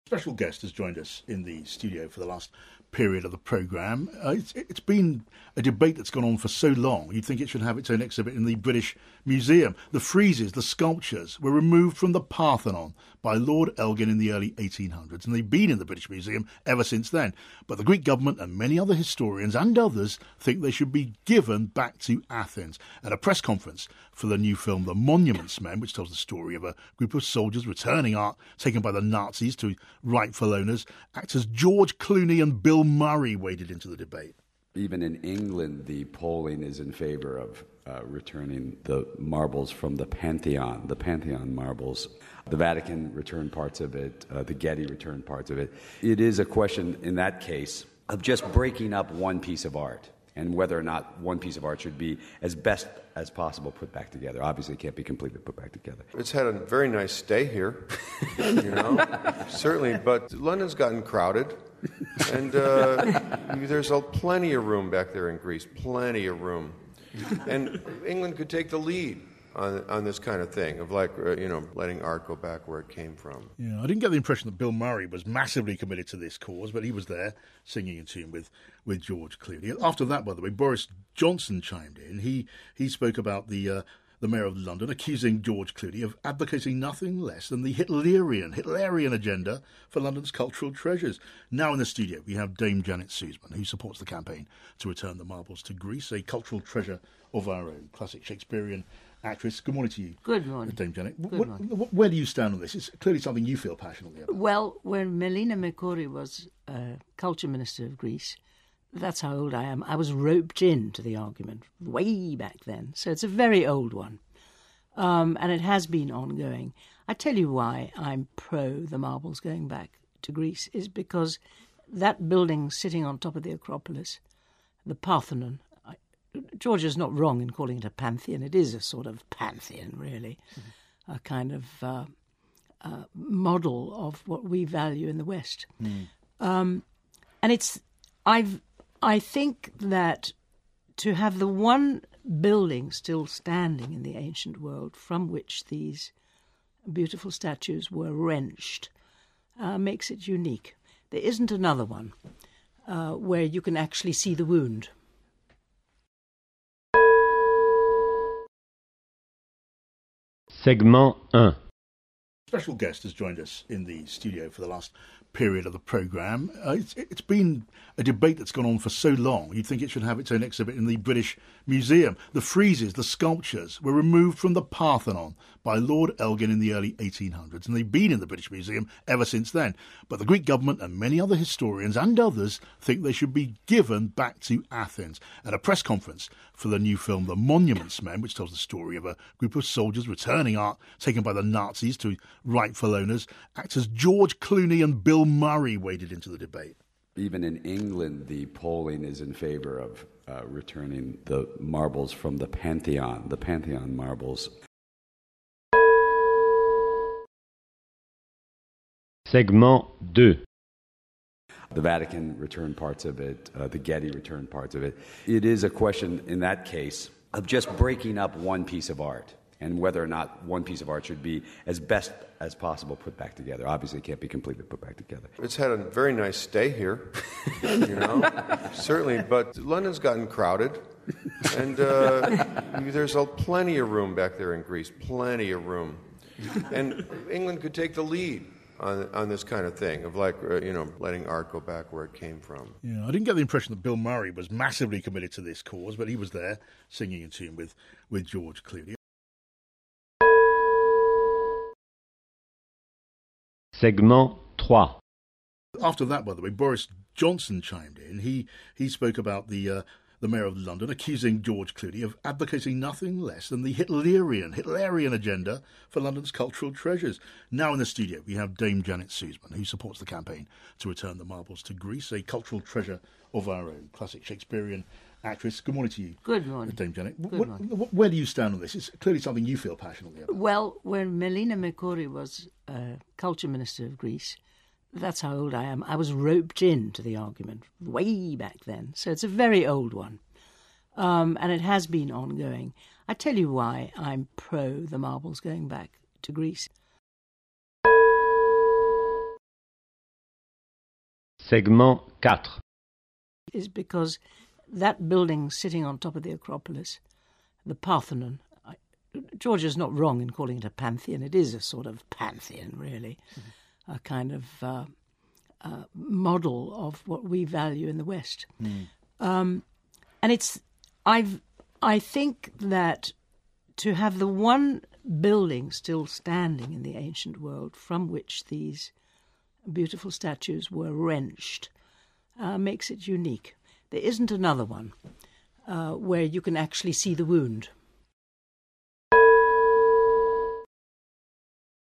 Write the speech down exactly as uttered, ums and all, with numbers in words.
Special guest has joined us in the studio for the last period of the programme. Uh, it's, it's been a debate that's gone on for so long, you'd think it should have its own exhibit in the British Museum. The friezes, the sculptures, were removed from the Parthenon by Lord Elgin in the early eighteen hundreds, and they've been in the British Museum ever since then. But the Greek government and many other historians and others think they should be given back to Athens. At a press conference for the new film The Monuments Men, which tells the story of a group of soldiers returning art taken by the Nazis to rightful owners, actors George Clooney and Bill Murray waded into the debate. Even in England, the polling is in favor of uh, returning the marbles from the Pantheon, the Pantheon marbles. The Vatican returned parts of it, uh, the Getty returned parts of it. It is a question, in that case, of just breaking up one piece of art and whether or not one piece of art should be, as best as possible, put back together. Obviously, it can't be completely put back together. It's had a very nice stay here, you know, certainly, but London's gotten crowded. And uh, there's a, plenty of room back there in Greece, plenty of room. And England could take the lead on on this kind of thing, of like, uh, you know, letting art go back where it came from. Yeah, I didn't get the impression that Bill Murray was massively committed to this cause, but he was there singing in tune with, with George Clooney. After that, by the way, Boris Johnson chimed in. He he spoke about the... Uh, the Mayor of London, accusing George Clooney of advocating nothing less than the Hitlerian, Hitlerian agenda for London's cultural treasures. Now in the studio, we have Dame Janet Suzman, who supports the campaign to return the marbles to Greece, a cultural treasure of our own. Classic Shakespearean actress. Good morning to you. Good morning. Dame Janet. Good what, morning. What, where do you stand on this? It's clearly something you feel passionately about. Well, when Melina Mercouri was uh, culture minister of Greece, that's how old I am, I was roped into the argument way back then. So it's a very old one. Um, and it has been ongoing. I tell you why I'm pro the marbles going back to Greece is because that building sitting on top of the Acropolis, the Parthenon, I, George is not wrong in calling it a pantheon. It is a sort of pantheon, really, mm-hmm. a kind of uh, uh, model of what we value in the West. Mm. Um, and it's, I've, I think that to have the one building still standing in the ancient world from which these beautiful statues were wrenched uh, makes it unique. There isn't another one uh, where you can actually see the wound. Segment one. Special guest has joined us in the studio for the last period of the programme. Uh, it's, it's been a debate that's gone on for so long, you'd think it should have its own exhibit in the British Museum. The friezes, the sculptures, were removed from the Parthenon by Lord Elgin in the early eighteen hundreds, and they've been in the British Museum ever since then. But the Greek government and many other historians and others think they should be given back to Athens. At a press conference for the new film The Monuments Men, which tells the story of a group of soldiers returning art taken by the Nazis to rightful owners, actors George Clooney and Bill Murray waded into the debate. Even in England, the polling is in favor of uh, returning the marbles from the Pantheon, the Pantheon marbles. Segment two. The Vatican returned parts of it, uh, the Getty returned parts of it. It is a question, in that case, of just breaking up one piece of art and whether or not one piece of art should be, as best as possible, put back together. Obviously, it can't be completely put back together. It's had a very nice stay here, you know, certainly, but London's gotten crowded. And uh, there's a, plenty of room back there in Greece, plenty of room. And England could take the lead on on this kind of thing, of like, uh, you know, letting art go back where it came from. Yeah, I didn't get the impression that Bill Murray was massively committed to this cause, but he was there singing in tune with, with George Clooney. Segment three. After that, by the way, Boris Johnson chimed in. He he spoke about the uh, the Mayor of London, accusing George Clooney of advocating nothing less than the Hitlerian, Hitlerian agenda for London's cultural treasures. Now in the studio, we have Dame Janet Suzman, who supports the campaign to return the marbles to Greece, a cultural treasure of our own. Classic Shakespearean actress. Good morning to you. Good morning. Dame Janet. Good what, morning. What, where do you stand on this? It's clearly something you feel passionately about. Well, when Melina Mercouri was uh, culture minister of Greece, that's how old I am, I was roped into the argument way back then. So it's a very old one. Um, and it has been ongoing. I tell you why I'm pro the marbles going back to Greece. Segment quatre. Is because that building sitting on top of the Acropolis, the Parthenon, I, George is not wrong in calling it a pantheon. It is a sort of pantheon, really, mm-hmm. a kind of uh, uh, model of what we value in the West. Mm. Um, and it's, I've, I think that to have the one building still standing in the ancient world from which these beautiful statues were wrenched uh, makes it unique. There isn't another one uh, where you can actually see the wound.